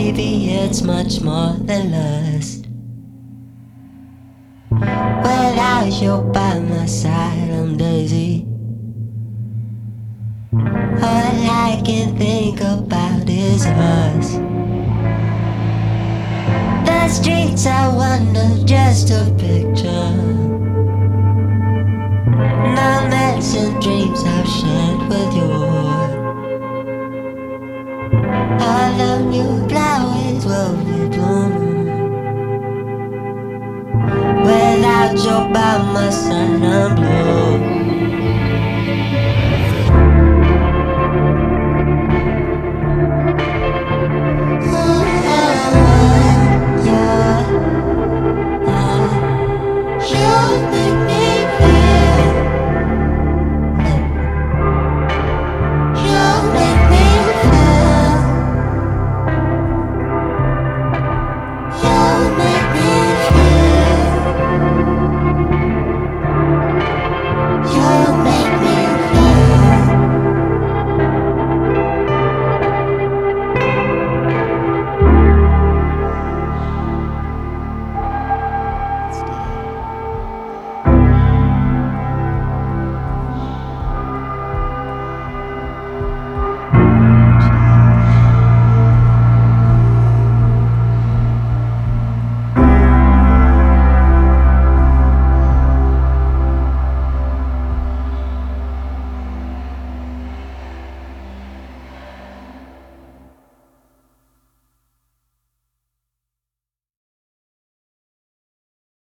baby, it's much more than lust. Without you by my side, I'm dizzy. All I can think about is us. The streets I wander just a picture. Moments and dreams I've shared with you. All the new flowers will be blooming. Without you by my side, I'm blue.